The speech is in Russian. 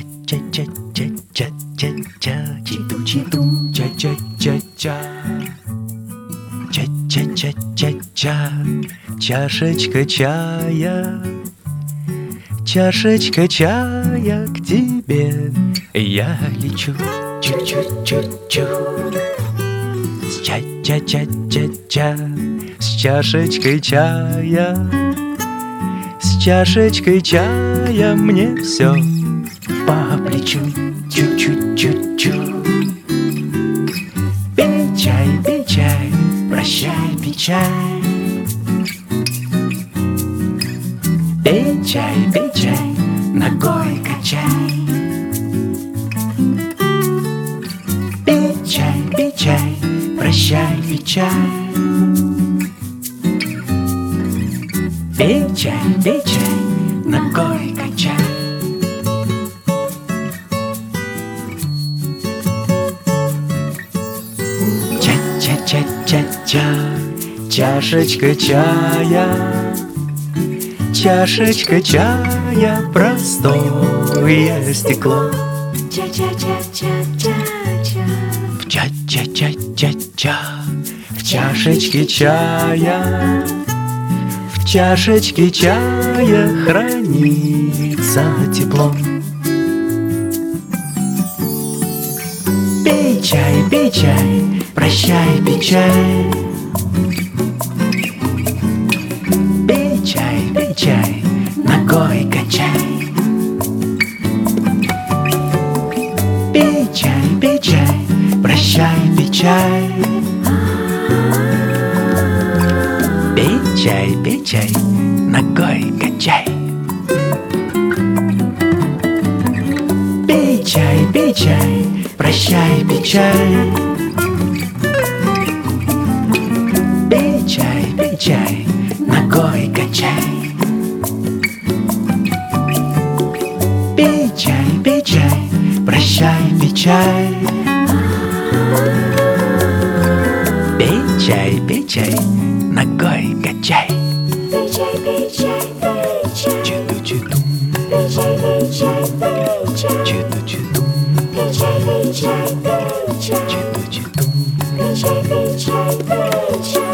Чашечка чая, чашечка чая, к тебе я лечу. Чу-чу-чу-чу. Ча-ча-ча-ча-ча. С чашечкой чая, с чашечкой чая мне все по плечу. Чу-чу-чу-чу. Пей чай, прощай, печаль. Пей чай, ногой качай. Пей чай, прощай, печаль. Пей чай, ногой качай. Ча-ча-ча-ча-ча. Чашечка чая, чашечка чая, простое стекло. Ча-ча-ча-ча-ча-ча. В ча-ча-ча-ча-ча. В чашечке чая, в чашечке чая хранится тепло. Пей чай, прощай, печаль. Пей чай, ногой качай. Пей чай, прощай, печаль. Пей чай, ногой качай. Пей чай, прощай, печаль. Пей чай, ногой качай. Пей чай, прощай, печаль. Пей чай, ногой качай. Пей чай, пей чай. Читу-читу. Пей чай, пей чай. Читу-читу. Пей чай, пей чай. Читу-читу. Пей чай, пей чай.